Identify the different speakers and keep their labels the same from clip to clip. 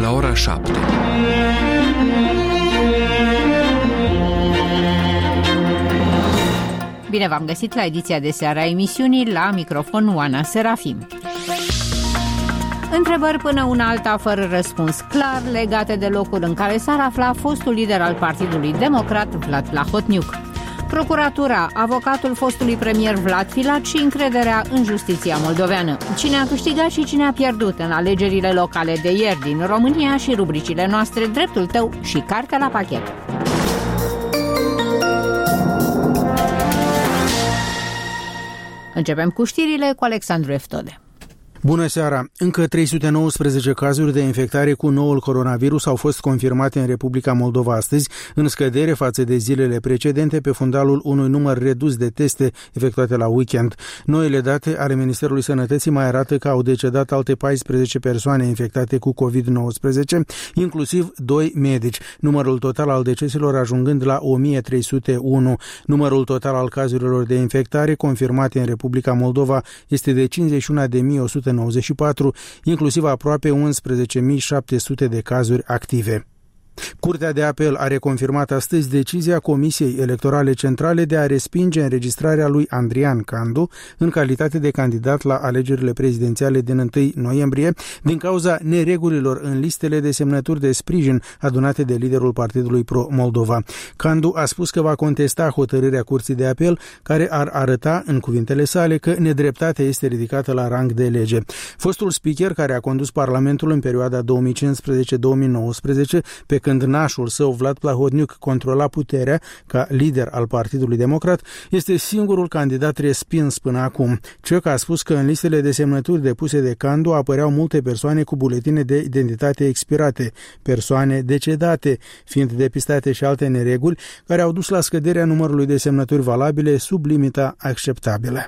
Speaker 1: la ora 7.
Speaker 2: Bine v-am găsit la ediția de seară a emisiunii, la microfon Oana Serafim. Întrebări până una alta fără răspuns clar legate de locul în care s-ar afla fostul lider al Partidului Democrat, Vlad Plahotniuc. Procuratura, avocatul fostului premier Vlad Filat și încrederea în justiția moldoveană. Cine a câștigat și cine a pierdut în alegerile locale de ieri din România și rubricile noastre Dreptul tău și Cartea la pachet. Începem cu știrile cu Alexandru Eftode.
Speaker 3: Bună seara! Încă 319 cazuri de infectare cu noul coronavirus au fost confirmate în Republica Moldova astăzi, în scădere față de zilele precedente pe fundalul unui număr redus de teste efectuate la weekend. Noile date ale Ministerului Sănătății mai arată că au decedat alte 14 persoane infectate cu COVID-19, inclusiv 2 medici, numărul total al deceselor ajungând la 1301. Numărul total al cazurilor de infectare confirmate în Republica Moldova este de 51.194, inclusiv aproape 11.700 de cazuri active. Curtea de apel a reconfirmat astăzi decizia Comisiei Electorale Centrale de a respinge înregistrarea lui Andrian Candu în calitate de candidat la alegerile prezidențiale din 1 noiembrie din cauza neregulilor în listele de semnături de sprijin adunate de liderul Partidului Pro-Moldova. Candu a spus că va contesta hotărârea Curții de apel, care ar arăta, în cuvintele sale, că nedreptatea este ridicată la rang de lege. Fostul speaker, care a condus Parlamentul în perioada 2015-2019, pe când nașul său, Vlad Plahotniuc, controla puterea ca lider al Partidului Democrat, este singurul candidat respins până acum. Ciuc a spus că în listele de semnături depuse de Candu apăreau multe persoane cu buletine de identitate expirate, persoane decedate, fiind depistate și alte nereguli care au dus la scăderea numărului de semnături valabile sub limita acceptabilă.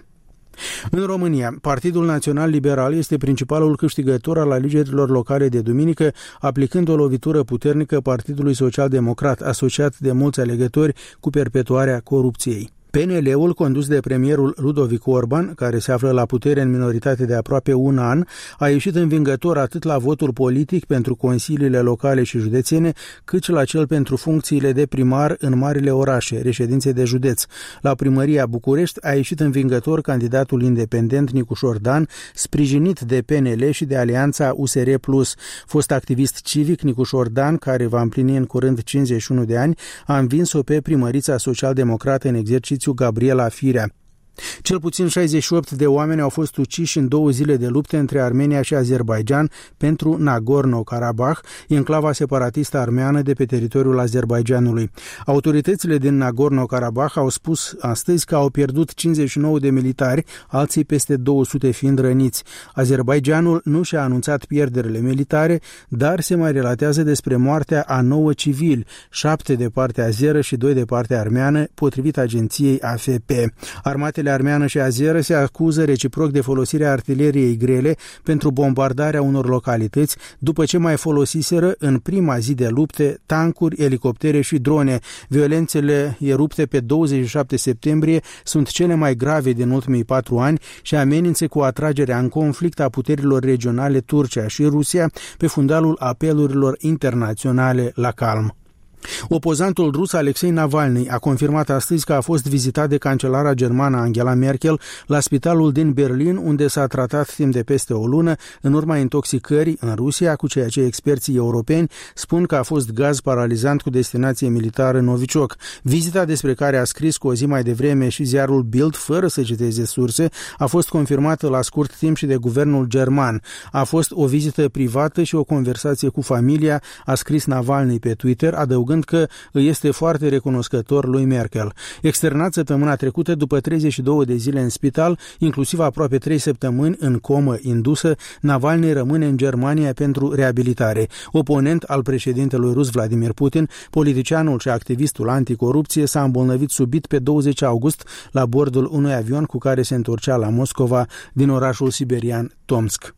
Speaker 3: În România, Partidul Național Liberal este principalul câștigător al alegerilor locale de duminică, aplicând o lovitură puternică Partidului Social Democrat, asociat de mulți alegători cu perpetuarea corupției. PNL-ul, condus de premierul Ludovic Orban, care se află la putere în minoritate de aproape un an, a ieșit învingător atât la votul politic pentru consiliile locale și județene, cât și la cel pentru funcțiile de primar în marile orașe, reședințe de județ. La primăria București a ieșit învingător candidatul independent Nicușor Dan, sprijinit de PNL și de alianța USR+. Fost activist civic, Nicușor Dan, care va împlini în curând 51 de ani, a învins-o pe primărița social-democrată în exercițiu Gabriela Firea. Cel puțin 68 de oameni au fost uciși în 2 zile de lupte între Armenia și Azerbaidjan pentru Nagorno-Karabakh, enclava separatistă armeană de pe teritoriul Azerbaidjanului. Autoritățile din Nagorno-Karabakh au spus astăzi că au pierdut 59 de militari, alții peste 200 fiind răniți. Azerbaidjanul nu și-a anunțat pierderile militare, dar se mai relatează despre moartea a 9 civili, 7 de partea azeră și 2 de partea armeană, potrivit agenției AFP. Armatele armeană și azeră se acuză reciproc de folosirea artileriei grele pentru bombardarea unor localități, după ce mai folosiseră în prima zi de lupte tancuri, elicoptere și drone. Violențele erupte pe 27 septembrie sunt cele mai grave din ultimii 4 ani și amenință cu atragerea în conflict a puterilor regionale Turcia și Rusia pe fundalul apelurilor internaționale la calm. Opozantul rus Alexei Navalny a confirmat astăzi că a fost vizitat de cancelara germană Angela Merkel la spitalul din Berlin, unde s-a tratat timp de peste o lună în urma intoxicării în Rusia, cu ceea ce experții europeni spun că a fost gaz paralizant cu destinație militară Novichok. Vizita, despre care a scris cu o zi mai devreme și ziarul Bild, fără să citeze surse, a fost confirmată la scurt timp și de guvernul german. A fost o vizită privată și o conversație cu familia, a scris Navalny pe Twitter, adăugând că îi este foarte recunoscător lui Merkel. Externat săptămâna trecută după 32 de zile în spital, inclusiv aproape 3 săptămâni în comă indusă, Navalny rămâne în Germania pentru reabilitare. Oponent al președintelui rus Vladimir Putin, politicianul și activistul anticorupție s-a îmbolnăvit subit pe 20 august la bordul unui avion cu care se întorcea la Moscova din orașul siberian Tomsk.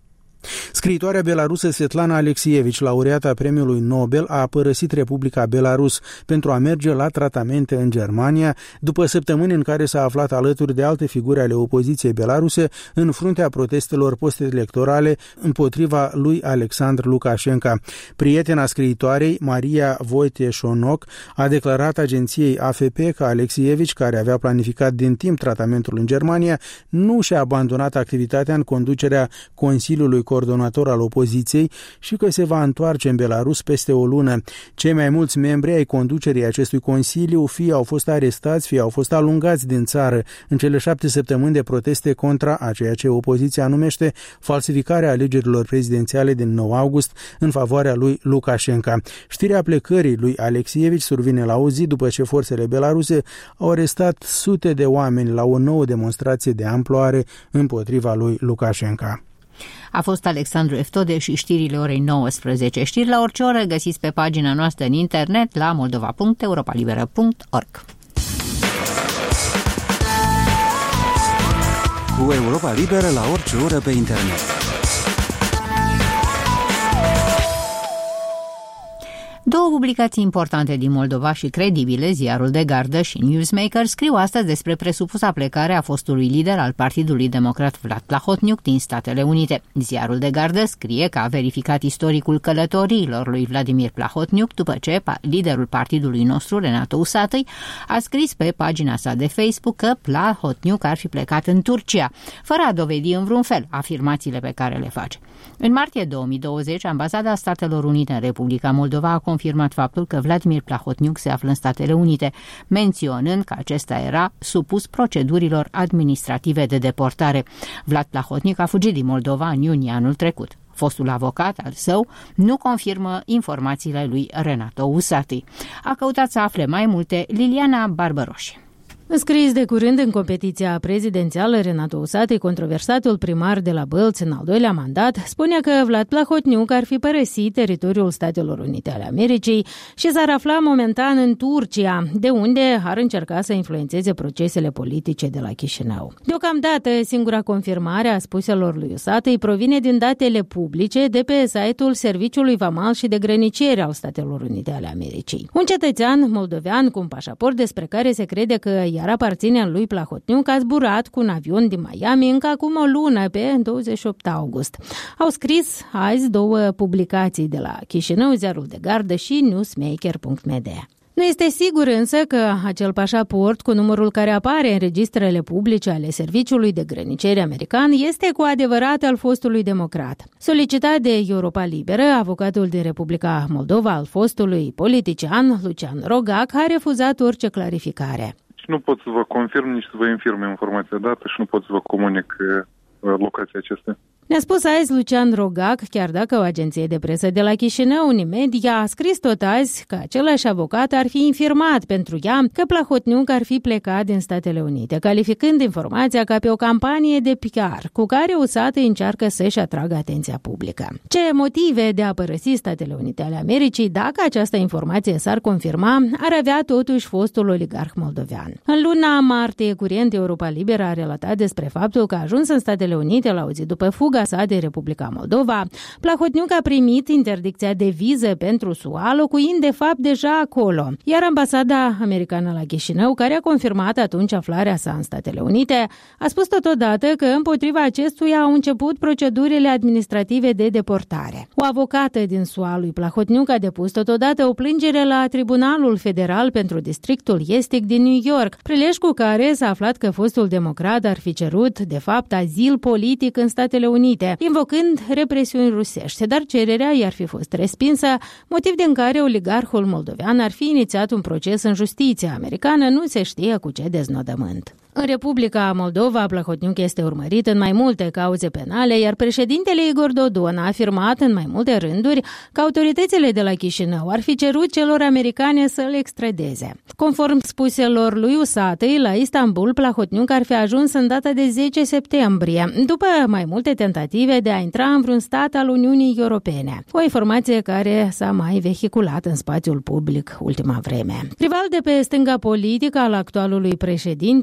Speaker 3: Scriitoarea belarusă Svetlana Alexievich, laureata premiului Nobel, a părăsit Republica Belarus pentru a merge la tratamente în Germania, după săptămâni în care s-a aflat alături de alte figuri ale opoziției belaruse în fruntea protestelor post-electorale împotriva lui Alexandru Lukashenko. Prietena scriitoarei, Maria Wojciechonok, a declarat agenției AFP că Alexievich, care avea planificat din timp tratamentul în Germania, nu și-a abandonat activitatea în conducerea Consiliului Coordonator al opoziției și că se va întoarce în Belarus peste o lună. Cei mai mulți membri ai conducerii acestui consiliu fie au fost arestați, fie au fost alungați din țară în cele 7 săptămâni de proteste contra a ceea ce opoziția numește falsificarea alegerilor prezidențiale din 9 august în favoarea lui Lukashenko. Știrea plecării lui Alexievich survine la o zi după ce forțele belaruse au arestat sute de oameni la o nouă demonstrație de amploare împotriva lui Lukashenko.
Speaker 2: A fost Alexandru Eftode și știrile orei 19. Știri la orice oră găsiți pe pagina noastră în internet la moldova.europalibera.org.
Speaker 1: Cu Europa Liberă la orice oră pe internet.
Speaker 2: Două publicații importante din Moldova și credibile, Ziarul de Gardă și Newsmaker, scriu astăzi despre presupusa plecare a fostului lider al Partidului Democrat Vlad Plahotniuc din Statele Unite. Ziarul de Gardă scrie că a verificat istoricul călătoriilor lui Vladimir Plahotniuc după ce liderul partidului nostru, Renato Usatăi, a scris pe pagina sa de Facebook că Plahotniuc ar fi plecat în Turcia, fără a dovedi în vreun fel afirmațiile pe care le face. În martie 2020, Ambasada Statelor Unite în Republica Moldova a confirmat faptul că Vladimir Plahotniuc se află în Statele Unite, menționând că acesta era supus procedurilor administrative de deportare. Vlad Plahotniuc a fugit din Moldova în iunie anul trecut. Fostul avocat al său nu confirmă informațiile lui Renato Usatăi. A căutat să afle mai multe Liliana Barbăroși.
Speaker 4: Înscris de curând în competiția prezidențială, Renato Usatăi, controversatul primar de la Bălți în al doilea mandat, spunea că Vlad Plahotniuc ar fi părăsit teritoriul Statelor Unite ale Americii și s-ar afla momentan în Turcia, de unde ar încerca să influențeze procesele politice de la Chișinău. Deocamdată, singura confirmare a spuselor lui Usatăi provine din datele publice de pe site-ul Serviciului Vamal și de Grăniceri al Statelor Unite ale Americii. Un cetățean moldovean cu un pașaport despre care se crede că iar aparține lui Plahotniuc a zburat cu un avion din Miami încă acum o lună, pe 28 august. Au scris azi două publicații de la Chișinău, Ziarul de Gardă și Newsmaker.md. Nu este sigur însă că acel pașaport cu numărul care apare în registrele publice ale Serviciului de Grăniceri american este cu adevărat al fostului democrat. Solicitat de Europa Liberă, avocatul din Republica Moldova al fostului politician Lucian Rogac a refuzat orice clarificare.
Speaker 5: Nu pot să vă confirm, nici să vă infirm informația dată și nu pot să vă comunic locația acestea.
Speaker 4: Ne-a spus azi Lucian Rogac, chiar dacă o agenție de presă de la Chișinău, Unimedia, a scris tot azi că același avocat ar fi infirmat pentru ea că Plahotniuc ar fi plecat din Statele Unite, calificând informația ca pe o campanie de PR cu care Usatăi încearcă să-și atragă atenția publică. Ce motive de a părăsi Statele Unite ale Americii, dacă această informație s-ar confirma, ar avea totuși fostul oligarh moldovean. În luna martie, curent, Europa Liberă a relatat despre faptul că a ajuns în Statele Unite la o zi după fuga sa de Republica Moldova. Plahotniuc a primit interdicția de viză pentru SUA, locuind de fapt deja acolo. Iar ambasada americană la Chișinău, care a confirmat atunci aflarea sa în Statele Unite, a spus totodată că împotriva acestuia au început procedurile administrative de deportare. O avocată din SUA lui Plahotniuc a depus totodată o plângere la Tribunalul Federal pentru Districtul Estic din New York, prilej cu care s-a aflat că fostul democrat ar fi cerut, de fapt, azil politic în Statele Unite, invocând represiuni rusești, dar cererea i-ar fi fost respinsă, motiv din care oligarhul moldovean ar fi inițiat un proces în justiția americană, nu se știe cu ce deznodământ. În Republica Moldova, Plahotniuc este urmărit în mai multe cauze penale, iar președintele Igor Dodon a afirmat în mai multe rânduri că autoritățile de la Chișinău ar fi cerut celor americane să-l extradeze. Conform spuselor lui Usatăi, la Istanbul, Plahotniuc ar fi ajuns în data de 10 septembrie, după mai multe tentative de a intra în vreun stat al Uniunii Europene. O informație care s-a mai vehiculat în spațiul public ultima vreme. Rival de pe stânga politică al actualului președinte Igor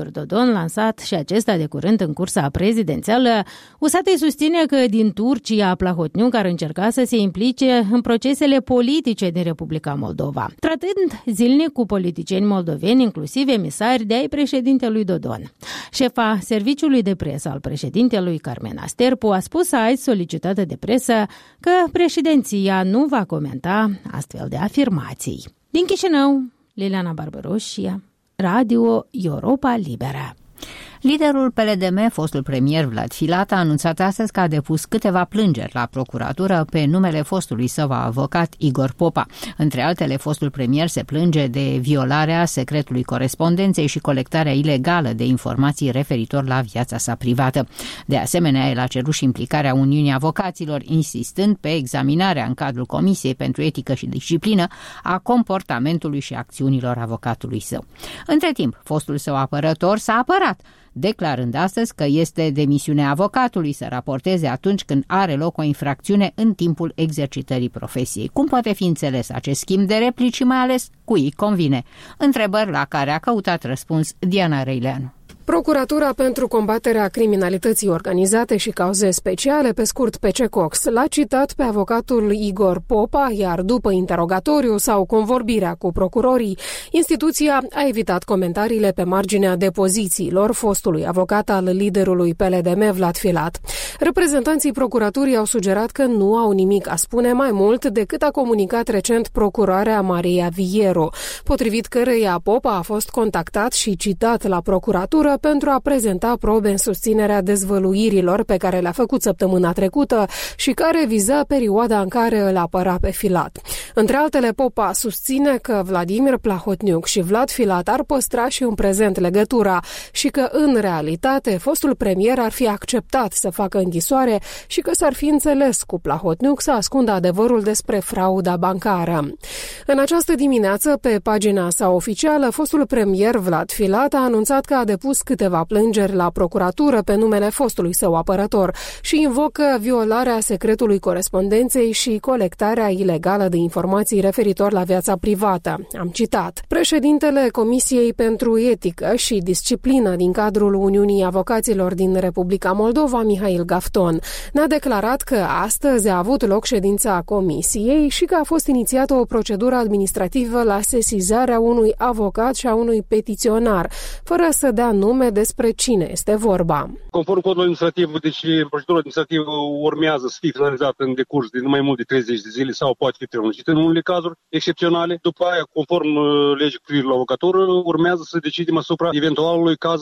Speaker 4: Igor Dodon, lansat și acesta de curând în cursa prezidențială, USAT susține că din Turcia Plahotniuc ar încerca să se implice în procesele politice din Republica Moldova, tratând zilnic cu politicieni moldoveni, inclusiv emisari de ai președintelui Dodon. Șefa serviciului de presă al președintelui, Carmena Sterpu, a spus azi, solicitată de presă, că președinția nu va comenta astfel de afirmații. Din Chișinău, Liliana Barbaroșia, Radio Europa Liberă.
Speaker 2: Liderul PLDM, fostul premier Vlad Filat, a anunțat astăzi că a depus câteva plângeri la procuratură pe numele fostului său avocat Igor Popa. Între altele, fostul premier se plânge de violarea secretului corespondenței și colectarea ilegală de informații referitor la viața sa privată. De asemenea, el a cerut și implicarea Uniunii Avocaților, insistând pe examinarea în cadrul Comisiei pentru Etică și Disciplină a comportamentului și acțiunilor avocatului său. Între timp, fostul său apărător s-a apărat, declarând astăzi că este de misiunea avocatului să raporteze atunci când are loc o infracțiune în timpul exercitării profesiei. Cum poate fi înțeles acest schimb de replici și mai ales cui îi convine? Întrebări la care a căutat răspuns Diana Reileanu.
Speaker 6: Procuratura pentru combaterea criminalității organizate și cauze speciale, pe scurt PCCOX, l-a citat pe avocatul Igor Popa, iar după interogatoriu sau convorbirea cu procurorii, instituția a evitat comentariile pe marginea depozițiilor fostului avocat al liderului PLDM Vlad Filat. Reprezentanții procuraturii au sugerat că nu au nimic a spune mai mult decât a comunicat recent procurarea Maria Vieru, potrivit căreia Popa a fost contactat și citat la procuratură pentru a prezenta probe în susținerea dezvăluirilor pe care le-a făcut săptămâna trecută și care viza perioada în care îl apăra pe Filat. Între altele, Popa susține că Vladimir Plahotniuc și Vlad Filat ar păstra și în prezent legătura și că, în realitate, fostul premier ar fi acceptat să facă închisoare și că s-ar fi înțeles cu Plahotniuc să ascundă adevărul despre frauda bancară. În această dimineață, pe pagina sa oficială, fostul premier Vlad Filat a anunțat că a depus câteva plângeri la procuratură pe numele fostului său apărător și invocă violarea secretului corespondenței și colectarea ilegală de informații referitor la viața privată. Am citat. Președintele Comisiei pentru Etică și Disciplină din cadrul Uniunii Avocaților din Republica Moldova, Mihail Gafton, ne-a declarat că astăzi a avut loc ședința Comisiei și că a fost inițiată o procedură administrativă la sesizarea unui avocat și a unui petiționar, fără să dea nume despre cine este vorba.
Speaker 7: Conform codului administrativ, deci procedura administrativă urmează să fie finalizată în decurs de nu mai mult de 30 de zile sau poate fi prelungită în unele cazuri excepționale. După aia, conform legii cu privire la avocatură, urmează să decidem asupra eventualului caz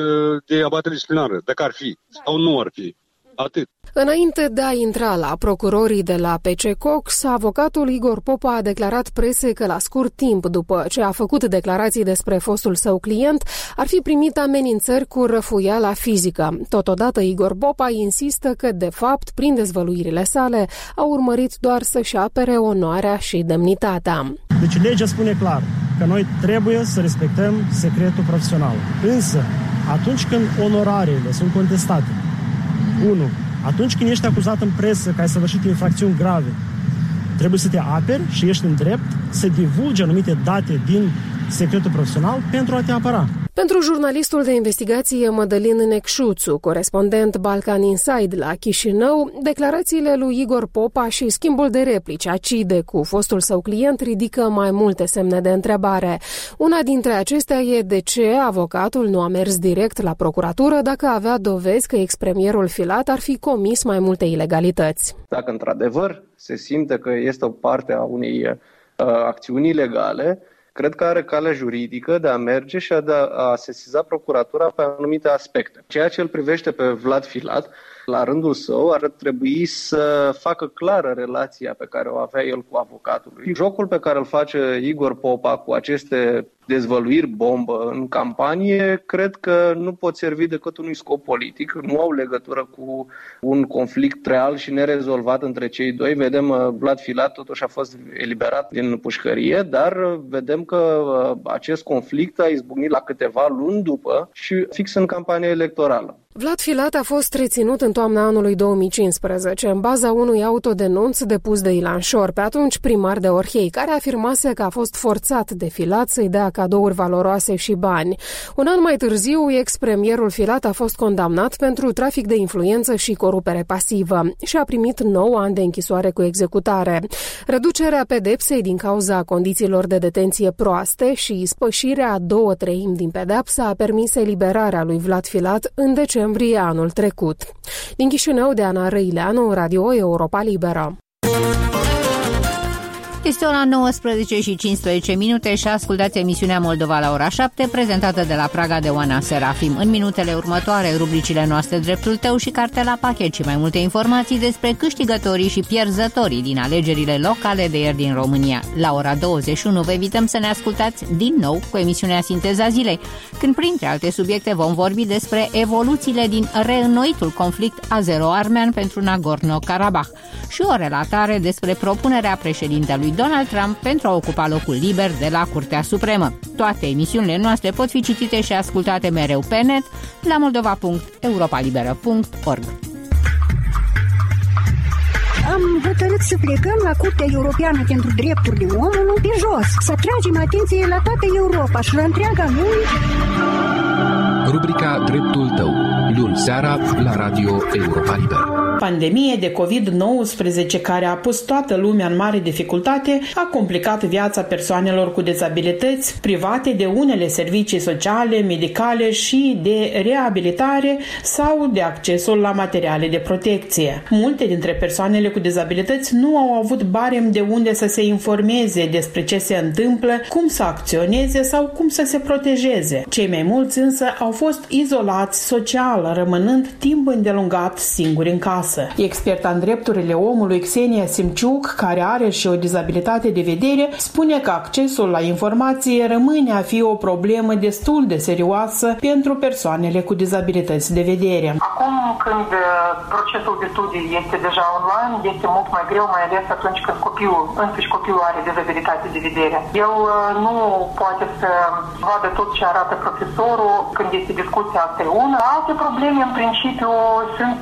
Speaker 7: de abatere disciplinară, dacă ar fi sau nu ar fi. Atât.
Speaker 6: Înainte de a intra la procurorii de la PCCOX, avocatul Igor Popa a declarat presei că la scurt timp după ce a făcut declarații despre fostul său client, ar fi primit amenințări cu răfuiala fizică. Totodată, Igor Popa insistă că, de fapt, prin dezvăluirile sale, a urmărit doar să-și apere onoarea și demnitatea.
Speaker 8: Deci legea spune clar că noi trebuie să respectăm secretul profesional. Însă, atunci când onorariile sunt contestate, 1. Atunci când ești acuzat în presă că ai săvârșit infracțiuni grave, trebuie să te aperi și ești în drept să divulgi anumite date din secretul profesional pentru a te apăra.
Speaker 6: Pentru jurnalistul de investigație Mădălin Necșuțu, corespondent Balkan Inside la Chișinău, declarațiile lui Igor Popa și schimbul de replici acide cu fostul său client ridică mai multe semne de întrebare. Una dintre acestea e de ce avocatul nu a mers direct la procuratură dacă avea dovezi că expremierul Filat ar fi comis mai multe ilegalități.
Speaker 9: Dacă într-adevăr se simte că este o parte a unei acțiuni ilegale, cred că are calea juridică de a merge și a sesiza procuratura pe anumite aspecte. Ceea ce îl privește pe Vlad Filat, la rândul său, ar trebui să facă clară relația pe care o avea el cu avocatul lui. Jocul pe care îl face Igor Popa cu aceste dezvăluiri bombă în campanie, cred că nu pot servi decât unui scop politic, nu au legătură cu un conflict real și nerezolvat între cei doi. Vedem, Vlad Filat totuși a fost eliberat din pușcărie, dar vedem că acest conflict a izbucnit la câteva luni după și fix în campania electorală.
Speaker 6: Vlad Filat a fost reținut în toamna anului 2015 în baza unui autodenunț depus de Ilan Șor, pe atunci primar de Orhei, care afirmase că a fost forțat de Filat să-i dea cadouri valoroase și bani. Un an mai târziu, ex-premierul Filat a fost condamnat pentru trafic de influență și corupere pasivă și a primit 9 ani de închisoare cu executare. Reducerea pedepsei din cauza condițiilor de detenție proaste și spășirea a 2/3 din pedeapsă a permis eliberarea lui Vlad Filat în decembrie anul trecut. Din Chișinău, de Ana Răileanu, Radio Europa Liberă.
Speaker 2: Este ora 19:15 și ascultați emisiunea Moldova la ora 7, prezentată de la Praga de Oana Serafim. În minutele următoare, rubricile noastre Dreptul tău și Cartela Pachet și mai multe informații despre câștigătorii și pierzătorii din alegerile locale de ieri din România. La ora 21 vă invităm să ne ascultați din nou cu emisiunea Sinteza Zilei, când printre alte subiecte vom vorbi despre evoluțiile din reînnoitul conflict azero-armean pentru Nagorno-Karabakh și o relatare despre propunerea președintelui Donald Trump pentru a ocupa locul liber de la Curtea Supremă. Toate emisiunile noastre pot fi citite și ascultate mereu pe net la moldova.europalibera.org.
Speaker 10: Am hotărât să plecăm la Curtea Europeană pentru Drepturile Omului pe jos, să atragem atenție la toată Europa și la întreaga lume.
Speaker 11: Rubrica Dreptul tău, luni seara la Radio Europa Liberă.
Speaker 12: Pandemie de COVID-19 care a pus toată lumea în mare dificultate a complicat viața persoanelor cu dizabilități private de unele servicii sociale, medicale și de reabilitare sau de accesul la materiale de protecție. Multe dintre persoanele cu dizabilități nu au avut barem de unde să se informeze despre ce se întâmplă, cum să acționeze sau cum să se protejeze. Cei mai mulți însă au fost izolați social, rămânând timp îndelungat singuri în casă. Experta în drepturile omului Xenia Simciuc, care are și o dizabilitate de vedere, spune că accesul la informație rămâne a fi o problemă destul de serioasă pentru persoanele cu dizabilități de vedere.
Speaker 13: Acum, când procesul de studii este deja online, este mult mai greu, mai ales atunci când copilul are dizabilitate de vedere. El nu poate să vadă tot ce arată profesorul când este discuția, asta e una. Alte probleme, în principiu, sunt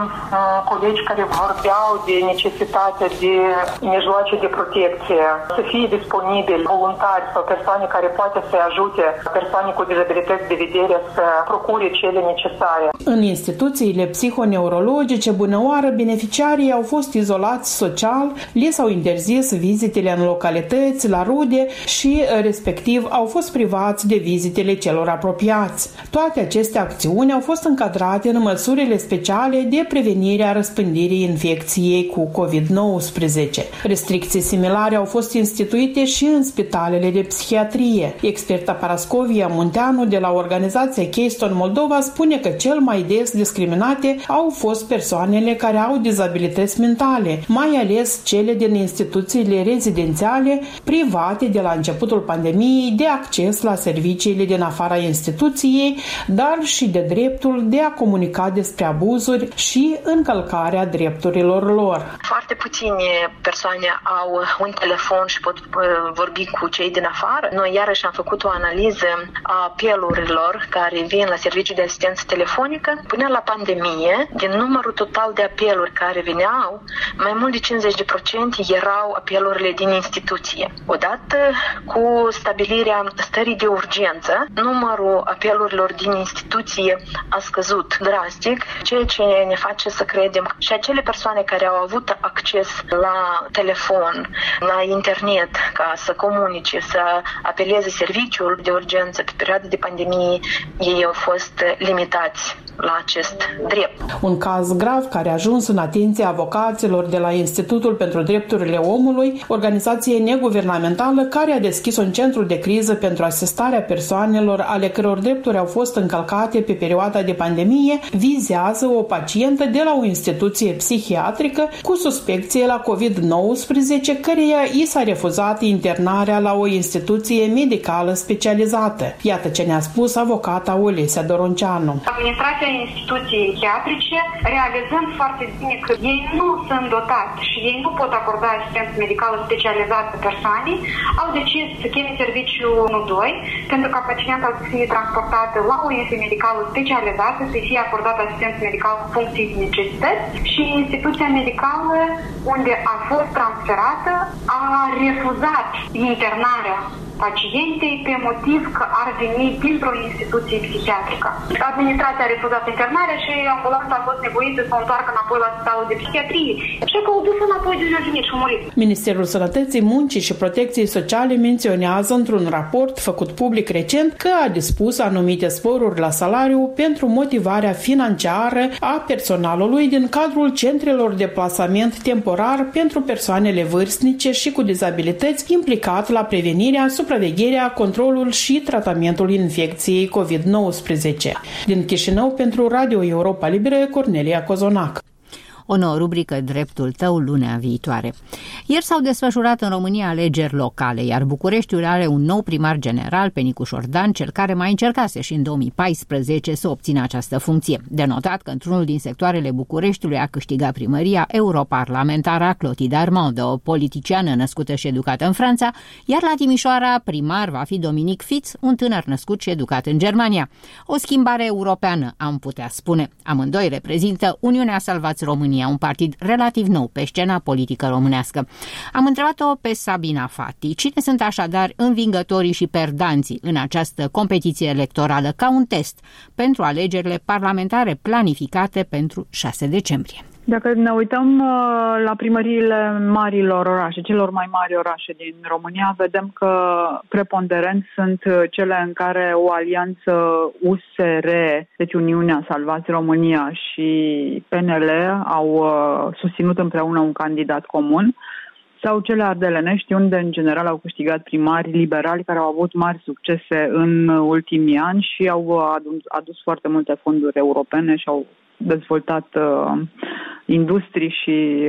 Speaker 13: colegi care vorbeau de necesitatea de mijloace de protecție, să fie disponibili voluntari sau persoane care poate să ajute persoane cu dizabilități de vedere să procure cele necesare.
Speaker 12: În instituțiile psihoneurologice, bunăoară, beneficiarii au fost izolați social, li s-au interzis vizitele în localități, la rude și, respectiv, au fost privați de vizitele celor apropiați. Toate aceste acțiuni au fost încadrate în măsurile speciale de prevenire a răspândirii infecției cu COVID-19. Restricții similare au fost instituite și în spitalele de psihiatrie. Experta Parascovia Munteanu de la organizația Keystone Moldova spune că cel mai des discriminate au fost persoanele care au dizabilități mentale, mai ales cele din instituțiile rezidențiale private de la începutul pandemiei de acces la serviciile din afara instituției, dar și de dreptul de a comunica despre abuzuri și încălcarea drepturilor lor.
Speaker 14: Foarte puține persoane au un telefon și pot vorbi cu cei din afară. Noi iarăși am făcut o analiză a apelurilor care vin la serviciul de asistență telefonică. Până la pandemie, din numărul total de apeluri care veneau, mai mult de 50% erau apelurile din instituție. Odată cu stabilirea stării de urgență, numărul apelurilor din instituție a scăzut drastic, ceea ce ne face să credem și acele persoane care au avut acces la telefon, la internet, ca să comunice, să apeleze serviciul de urgență pe perioada de pandemie, ei au fost limitați la acest drept.
Speaker 12: Un caz grav care a ajuns în atenția avocaților de la Institutul pentru Drepturile Omului, organizație neguvernamentală care a deschis un centru de criză pentru asistarea persoanelor ale căror drepturi au fost încălcate pe perioada de pandemie, vizează o pacientă de la o instituție psihiatrică cu suspecție la COVID-19, căreia i s-a refuzat internarea la o instituție medicală specializată. Iată ce ne-a spus avocata Olesia Doronceanu.
Speaker 15: Administrația instituției psihiatrice, realizând foarte bine că ei nu sunt dotați și ei nu pot acorda asistență medicală specializată persoanei, au decis să cheme serviciul 12 pentru ca pacienta să fie transportată la o instituție medicală specializată, să fie acordată asistență medicală în funcție de necesități și instituția medicală unde a fost transferată a refuzat internarea pacientei pe motiv că ar veni dintr-o instituție psihiatrică. Administrația a refuzat internarea și ambulanța a fost nevoită să o întoarcă înapoi la spitalul de psihiatrie. Și că au dus înapoi de unde a venit și a murit.
Speaker 12: Ministerul Sănătății, Muncii și Protecției Sociale menționează într-un raport făcut public recent că a dispus anumite sporuri la salariu pentru motivarea financiară a personalului din cadrul centrelor de plasament temporar pentru persoanele vârstnice și cu dizabilități implicat la prevenirea, supravegherea, controlul și tratamentul infecției COVID-19. Din Chișinău, pentru Radio Europa Liberă, Cornelia Cozonac.
Speaker 2: O nouă rubrică, Dreptul tău, lunea viitoare. Ieri s-au desfășurat în România alegeri locale, iar Bucureștiul are un nou primar general, pe Nicu Șordan, cel care mai încercase și în 2014 să obțină această funcție. De notat că într-unul din sectoarele Bucureștiului a câștigat primăria europarlamentara Clotilde Armand, o politiciană născută și educată în Franța, iar la Timișoara primar va fi Dominic Fitz, un tânăr născut și educat în Germania. O schimbare europeană, am putea spune. Amândoi reprezintă Uniunea Salvați România, un partid relativ nou pe scena politică românească. Am întrebat-o pe Sabina Fati cine sunt așadar învingătorii și perdanții în această competiție electorală ca un test pentru alegerile parlamentare planificate pentru 6 decembrie.
Speaker 16: Dacă ne uităm la primăriile marilor orașe, celor mai mari orașe din România, vedem că preponderent sunt cele în care o alianță USR, deci Uniunea Salvați România și PNL au susținut împreună un candidat comun, sau cele ardelenești, unde în general au câștigat primari liberali care au avut mari succese în ultimii ani și au adus foarte multe fonduri europene și au dezvoltat industrii și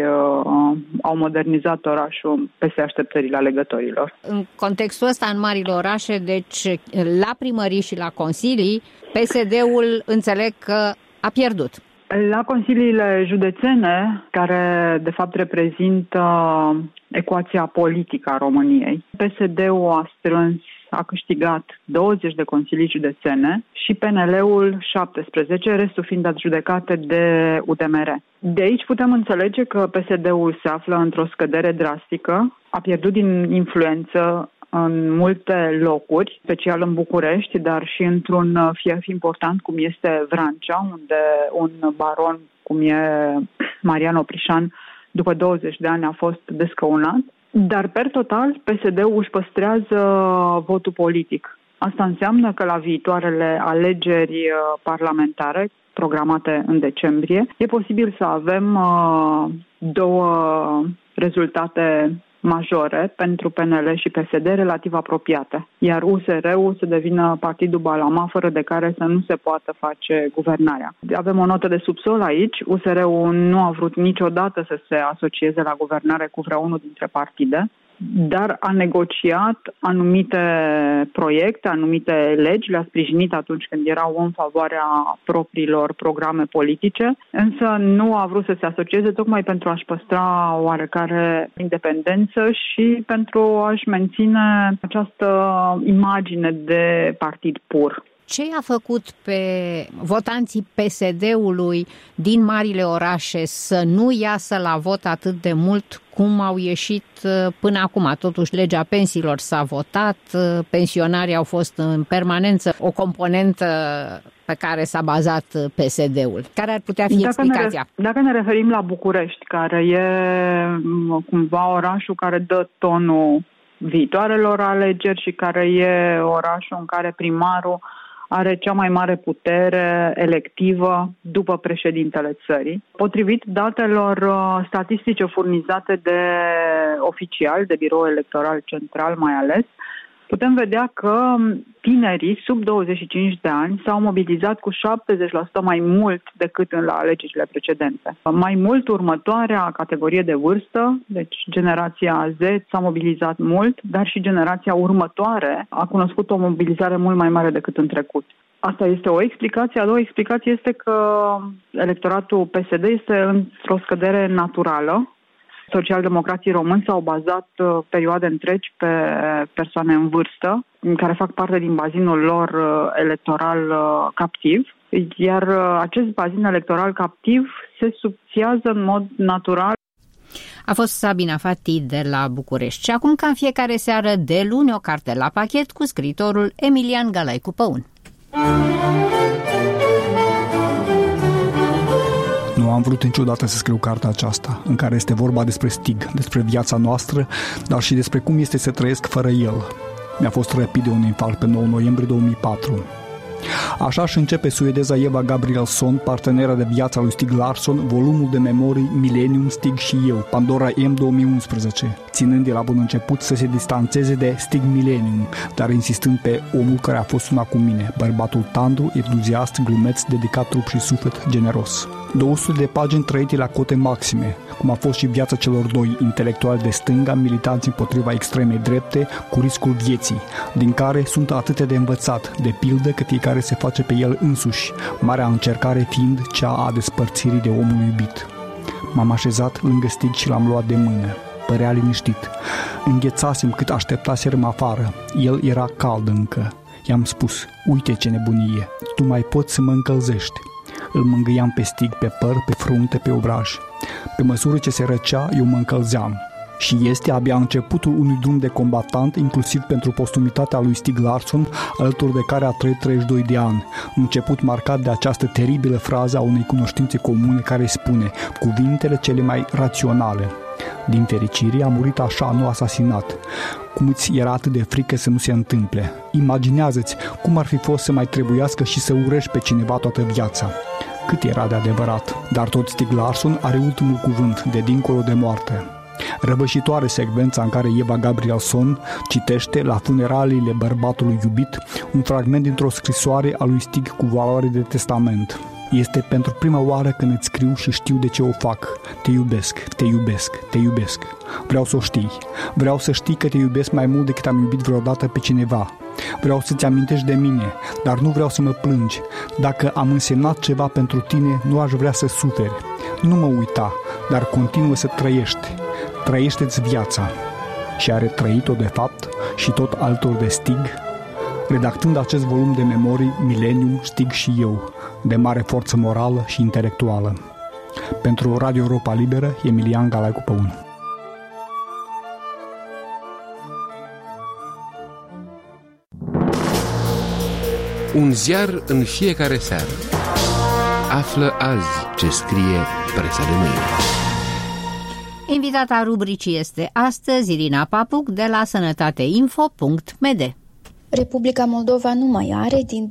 Speaker 16: au modernizat orașul peste așteptările alegătorilor.
Speaker 2: În contextul ăsta, în marile orașe, deci la primării și la consilii, PSD-ul înțeleg că a pierdut.
Speaker 16: La consiliile județene, care de fapt reprezintă ecuația politică a României, PSD-ul a câștigat 20 de consilii județene și PNL-ul 17, restul fiind adjudecate de UDMR. De aici putem înțelege că PSD-ul se află într-o scădere drastică, a pierdut din influență în multe locuri, special în București, dar și într-un fief important cum este Vrancea, unde un baron cum e Marian Oprișan, după 20 de ani a fost descăunat. Dar, per total, PSD-ul își păstrează votul politic. Asta înseamnă că la viitoarele alegeri parlamentare, programate în decembrie, e posibil să avem două rezultate majore pentru PNL și PSD relativ apropiate, iar USR-ul să devină partidul Balama, fără de care să nu se poată face guvernarea. Avem o notă de subsol aici. USR-ul nu a vrut niciodată să se asocieze la guvernare cu vreunul dintre partide, dar a negociat anumite proiecte, anumite legi, le-a sprijinit atunci când erau în favoarea propriilor programe politice, însă nu a vrut să se asocieze tocmai pentru a-și păstra oarecare independență și pentru a-și menține această imagine de partid pur.
Speaker 2: Ce a făcut pe votanții PSD-ului din marile orașe să nu iasă la vot atât de mult cum au ieșit până acum? Totuși, legea pensiilor s-a votat, pensionarii au fost în permanență o componentă pe care s-a bazat PSD-ul. Care ar putea fi explicația?
Speaker 16: Dacă ne referim la București, care e cumva orașul care dă tonul viitoarelor alegeri și care e orașul în care primarul are cea mai mare putere electivă după președintele țării. Potrivit datelor statistice furnizate de oficiali, de Biroul Electoral Central mai ales, putem vedea că tinerii sub 25 de ani s-au mobilizat cu 70% mai mult decât la alegerile precedente. Mai mult, următoarea categorie de vârstă, deci generația Z, s-a mobilizat mult, dar și generația următoare a cunoscut o mobilizare mult mai mare decât în trecut. Asta este o explicație. A doua explicație este că electoratul PSD este într-o scădere naturală. Socialdemocrații români s-au bazat perioade întregi pe persoane în vârstă, care fac parte din bazinul lor electoral captiv, iar acest bazin electoral captiv se subțiază în mod natural.
Speaker 2: A fost Sabina Fati de la București. Și acum, ca în fiecare seară de luni, o carte la pachet cu scriitorul Emilian Galaicu Păun.
Speaker 17: Nu am vrut niciodată să scriu cartea aceasta, în care este vorba despre Stig, despre viața noastră, dar și despre cum este să trăiesc fără el. Mi-a fost răpit de un infarct pe 9 noiembrie 2004. Așa și începe suedeza Eva Gabrielsson, partenera de viața lui Stieg Larsson, volumul de memorii Millennium, Stig și eu, Pandora M 2011, ținând de la bun început să se distanțeze de Stig Millennium, dar insistând pe omul care a fost una cu mine, bărbatul tandru, entuziast, glumeț, dedicat trup și suflet, generos. 200 de pagini trăite la cote maxime, cum a fost și viața celor doi intelectuali de stânga, militanți împotriva extremei drepte, cu riscul vieții, din care sunt atâtea de învățat, de pildă că fiecare se face pe el însuși, marea încercare fiind cea a despărțirii de omul iubit. M-am așezat lângă Stig și l-am luat de mână. Părea liniștit. Înghețasem cât așteptaserăm afară. El era cald încă. I-am spus, uite ce nebunie, tu mai poți să mă încălzești. Îl mângâiam pe Stig, pe păr, pe frunte, pe obraj. Pe măsură ce se răcea, eu mă încălzeam. Și este abia începutul unui drum de combatant, inclusiv pentru postumitatea lui Stieg Larsson, alături de care a trăit 32 de ani. Început marcat de această teribilă frază a unei cunoștințe comune care spune cuvintele cele mai raționale. Din fericire, a murit așa, nu asasinat. Cum îți era atât de frică să nu se întâmple? Imaginează-ți cum ar fi fost să mai trebuiască și să urești pe cineva toată viața. Cât era de adevărat. Dar tot Stieg Larsson are ultimul cuvânt, de dincolo de moarte. Răvășitoare secvența în care Eva Gabrielsson citește la funeraliile bărbatului iubit un fragment dintr-o scrisoare a lui Stig cu valoare de testament. Este pentru prima oară când îți scriu și știu de ce o fac. Te iubesc, te iubesc, te iubesc. Vreau să o știi. Vreau să știi că te iubesc mai mult decât am iubit vreodată pe cineva. Vreau să-ți amintești de mine, dar nu vreau să mă plângi. Dacă am însemnat ceva pentru tine, nu aș vrea să suferi. Nu mă uita, dar continuă să trăiești. Trăiește-ți viața. Și are trăit-o de fapt și tot altor de Stig, redactând acest volum de memorii Millennium, Stig și eu, de mare forță morală și intelectuală. Pentru Radio Europa Liberă, Emilian Galaicu Păun.
Speaker 11: Un ziar în fiecare seară. Află azi ce scrie presa de mâine.
Speaker 2: Invitata rubricii este astăzi Irina Papuc de la sănătateinfo.md.
Speaker 18: Republica Moldova nu mai are din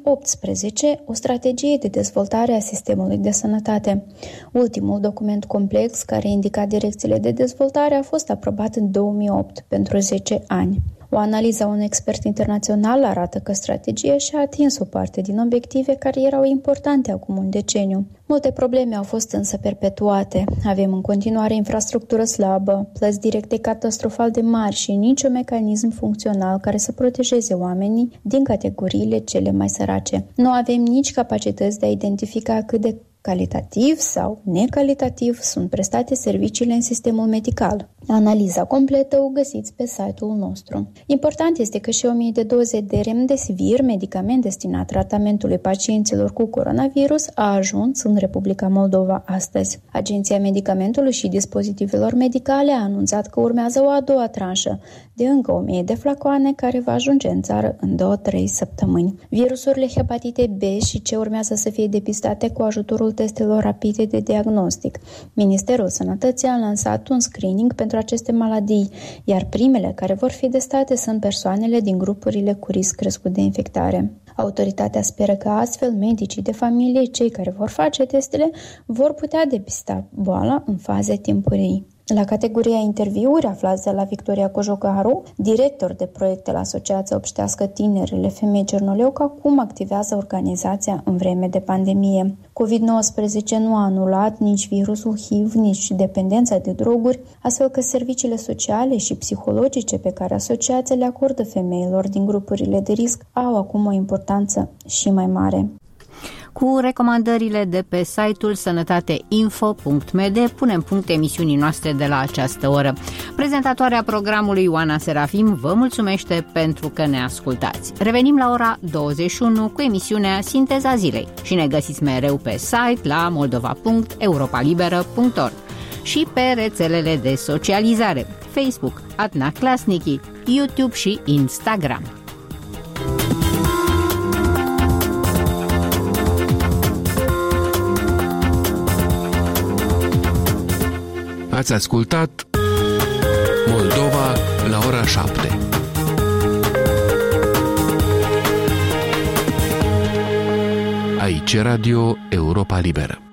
Speaker 18: 2018 o strategie de dezvoltare a sistemului de sănătate. Ultimul document complex care indica direcțiile de dezvoltare a fost aprobat în 2008 pentru 10 ani. O analiză a unui expert internațional arată că strategia și-a atins o parte din obiective care erau importante acum un deceniu. Multe probleme au fost însă perpetuate. Avem în continuare infrastructură slabă, plăți directe catastrofal de mari și niciun mecanism funcțional care să protejeze oamenii din categoriile cele mai sărace. Nu avem nici capacități de a identifica cât de calitativ sau necalitativ sunt prestate serviciile în sistemul medical. Analiza completă o găsiți pe site-ul nostru. Important este că și 1000 de doze de remdesivir, medicament destinat tratamentului pacienților cu coronavirus, a ajuns în Republica Moldova astăzi. Agenția Medicamentului și Dispozitivelor Medicale a anunțat că urmează o a doua tranșă de încă 1000 de flacoane care va ajunge în țară în 2-3 săptămâni. Virusurile hepatite B și C urmează să fie depistate cu ajutorul testelor rapide de diagnostic. Ministerul Sănătății a lansat un screening pentru aceste maladii, iar primele care vor fi testate sunt persoanele din grupurile cu risc crescut de infectare. Autoritatea speră că astfel medicii de familie, cei care vor face testele, vor putea depista boala în faze timpurii. La categoria interviuri aflați de la Victoria Cojocaru, director de proiecte la Asociația Obștească Tinerele Femei Cernoleuc, acum activează organizația în vreme de pandemie. COVID-19 nu a anulat nici virusul HIV, nici dependența de droguri, astfel că serviciile sociale și psihologice pe care asociația le acordă femeilor din grupurile de risc au acum o importanță și mai mare.
Speaker 2: Cu recomandările de pe site-ul sănătateinfo.md punem punct emisiunii noastre de la această oră. Prezentatoarea programului Ioana Serafim vă mulțumește pentru că ne ascultați. Revenim la ora 21 cu emisiunea Sinteza Zilei și ne găsiți mereu pe site la moldova.europalibera.org. și pe rețelele de socializare Facebook, Adna Klasniki, YouTube și Instagram.
Speaker 11: Ați ascultat Moldova la ora 7. Aici Radio Europa Liberă.